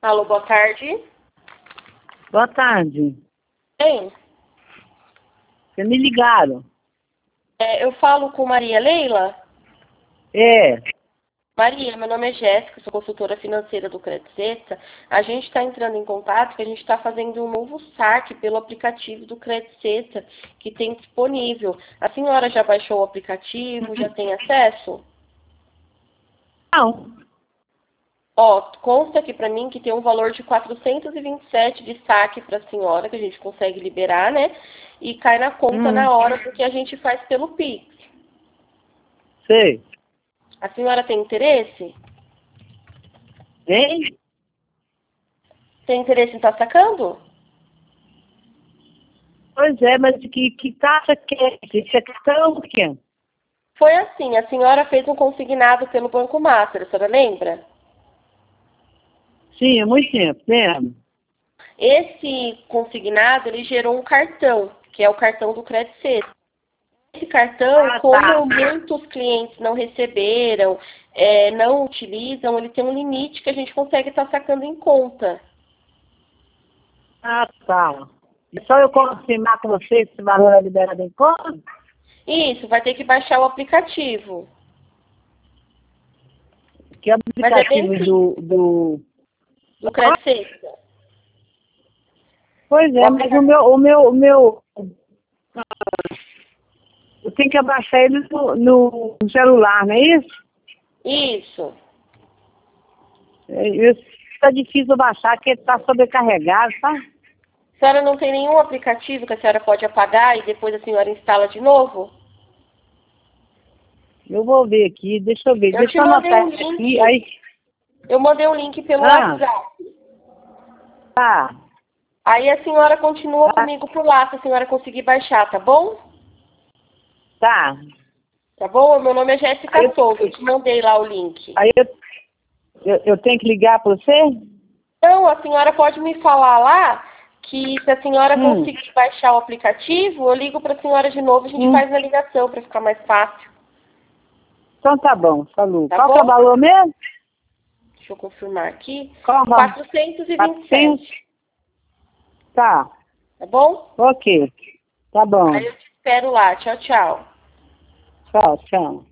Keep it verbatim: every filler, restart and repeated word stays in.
Alô, boa tarde. Boa tarde. Bem, Vocês me ligaram? é, eu falo com Maria Leila. É. Maria, meu nome é Jéssica, sou consultora financeira do Crediceta. A gente está entrando em contato porque a gente está fazendo um novo saque pelo aplicativo do Crediceta que tem disponível. A senhora já baixou o aplicativo, já tem acesso? Não. Ó, consta aqui para mim que tem um valor de quatrocentos e vinte e sete de saque para a senhora, que a gente consegue liberar, né? E cai na conta Hum. na hora, porque a gente faz pelo Pix. Sei. A senhora tem interesse? Hein? Tem interesse em estar sacando? Pois é, mas que, que taxa que é? Que questão que é? Foi assim, a senhora fez um consignado pelo Banco Master, a senhora lembra? Sim, há muito tempo, lembro. Esse consignado, ele gerou um cartão, que é o cartão do Crediceta. Esse cartão, Ah, como tá. muitos clientes não receberam, é, não utilizam, ele tem um limite que a gente consegue estar sacando em conta. Ah, tá. É só eu confirmar com você se esse valor é liberado em conta? Isso, vai ter que baixar o aplicativo. Que é o Mas é bem aplicativo simples, do, do... do Crediceta. Pois O é, mas o aplicativo. meu, o meu, o meu... Eu tenho que abaixar ele no, no celular, não é isso? Isso. Está difícil baixar, porque está sobrecarregado, tá? A senhora não tem nenhum aplicativo que a senhora pode apagar e depois a senhora instala de novo? Eu vou ver aqui, deixa eu ver, Eu deixa te eu mandei anotar um aqui, link. aí... Eu mandei um link pelo Ah, WhatsApp. tá, Aí a senhora continua tá, comigo por lá, se a senhora conseguir baixar, tá bom? tá. Tá bom? Meu nome é Aí, Jéssica Souza, eu te mandei lá o link. aí eu, eu, eu tenho que ligar para você? Então, a senhora pode me falar lá que se a senhora Hum, conseguir baixar o aplicativo, eu ligo para a senhora de novo, a gente hum. faz na ligação para ficar mais fácil. Então tá bom, falou. Tá Qual que é o bom? valor mesmo? Deixa eu confirmar aqui. Qual o valor? quatrocentos e vinte e quatrocentos? sete, Tá, tá bom? ok. Tá bom. Aí eu te espero lá. Tchau, tchau. Tchau, tchau.